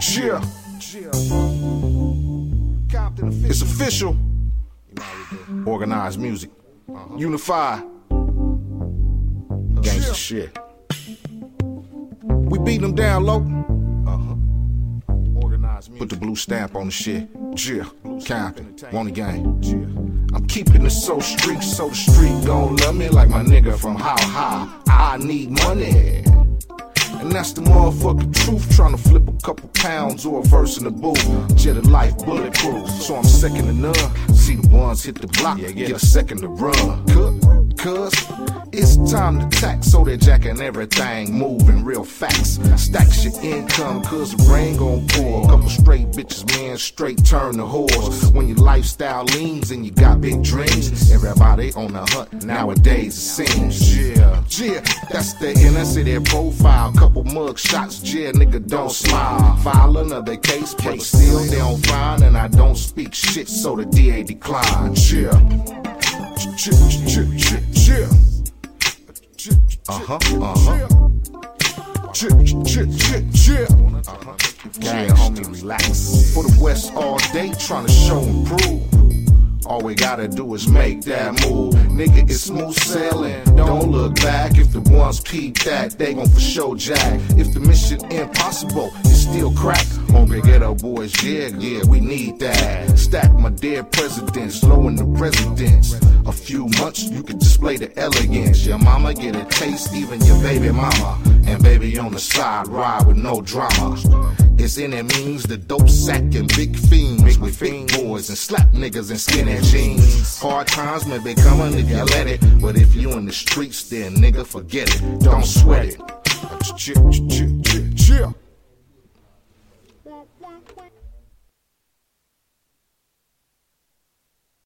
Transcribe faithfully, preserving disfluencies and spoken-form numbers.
Yeah. It's official. Organized music. Unify. Gangsta shit. We beat them down low. Uh-huh. Organized music. Put the blue stamp on the shit. Yeah. Compton. Want the gang. I'm keeping it so street, so the street gon' love me like my nigga from how high. I need money. And that's the motherfucking truth. Tryna flip a couple pounds or a verse in the booth. Jet of life bulletproof, so I'm second to none. See the ones hit the block, get a second to run. Cuz it's time to tax, so they're jacking everything, moving real facts. Stacks your income, cause the rain gon' pour. Couple straight bitches, man, straight turn to whores. When your lifestyle leans and you got big dreams, everybody on the hunt nowadays it seems. Yeah, yeah, that's the inner city profile. Couple mug shots, yeah, nigga don't smile. File another case, but still they don't find. And I don't speak shit, so the D A decline. Yeah, yeah, yeah, yeah. Uh-huh, uh-huh. Chip, chip, chip, chip. Uh-huh. Gang, homie, relax. For the West all day, tryna show and prove. All we gotta do is make that move. Nigga, it's smooth sailing. Don't look back. If the ones peep that, they gon' for sure jack. If the mission impossible, it's still crack. On Big Ghetto Boys, yeah, yeah, we need that. Stack my dear presidents, low in the residence. A few months, you can display the elegance. Your mama get a taste, even your baby mama. And baby on the side, ride with no drama. It's any means the dope sack and big fiends with big boys and slap niggas in skinny jeans. Hard times may be coming if you let it, but if you in the streets, then nigga forget it. Don't sweat it. Chill, chill, chill, chill.